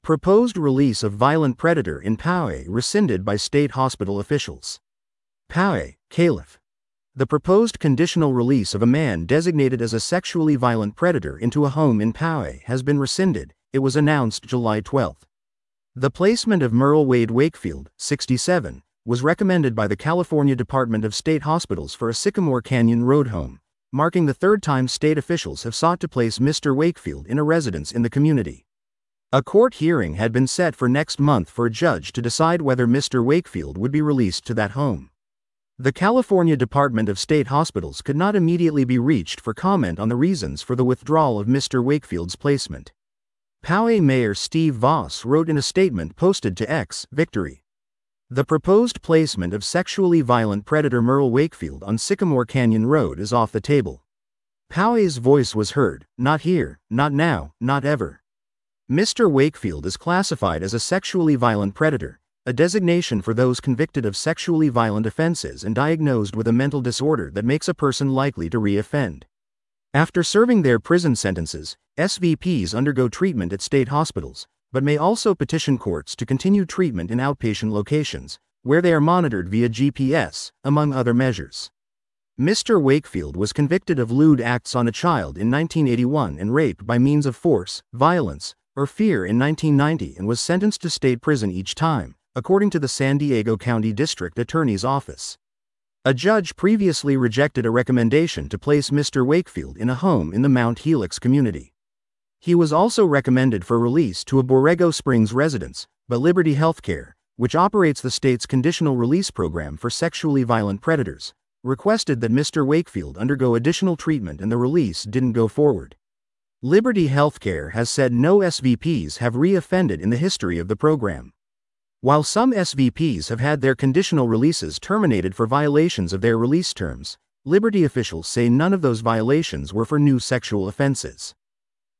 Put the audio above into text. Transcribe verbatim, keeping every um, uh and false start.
Proposed release of violent predator in Poway rescinded by state hospital officials. Poway, Caliph. The proposed conditional release of a man designated as a sexually violent predator into a home in Poway has been rescinded, it was announced July twelfth. The placement of Merle Wade Wakefield, sixty-seven, was recommended by the California Department of State Hospitals for a Sycamore Canyon Road home, marking the third time state officials have sought to place Mister Wakefield in a residence in the community. A court hearing had been set for next month for a judge to decide whether Mister Wakefield would be released to that home. The California Department of State Hospitals could not immediately be reached for comment on the reasons for the withdrawal of Mister Wakefield's placement. Poway Mayor Steve Voss wrote in a statement posted to X, Victory. The proposed placement of sexually violent predator Merle Wakefield on Sycamore Canyon Road is off the table. Poway's voice was heard, not here, not now, not ever. Mister Wakefield is classified as a sexually violent predator, a designation for those convicted of sexually violent offenses and diagnosed with a mental disorder that makes a person likely to re-offend. After serving their prison sentences, S V Ps undergo treatment at state hospitals, but may also petition courts to continue treatment in outpatient locations, where they are monitored via G P S, among other measures. Mister Wakefield was convicted of lewd acts on a child in nineteen eighty-one and rape by means of force, violence, or fear in nineteen ninety and was sentenced to state prison each time, according to the San Diego County District Attorney's Office. A judge previously rejected a recommendation to place Mister Wakefield in a home in the Mount Helix community. He was also recommended for release to a Borrego Springs residence, but Liberty Healthcare, which operates the state's conditional release program for sexually violent predators, requested that Mister Wakefield undergo additional treatment and the release didn't go forward. Liberty Healthcare has said no S V Ps have re-offended in the history of the program. While some S V Ps have had their conditional releases terminated for violations of their release terms, Liberty officials say none of those violations were for new sexual offenses.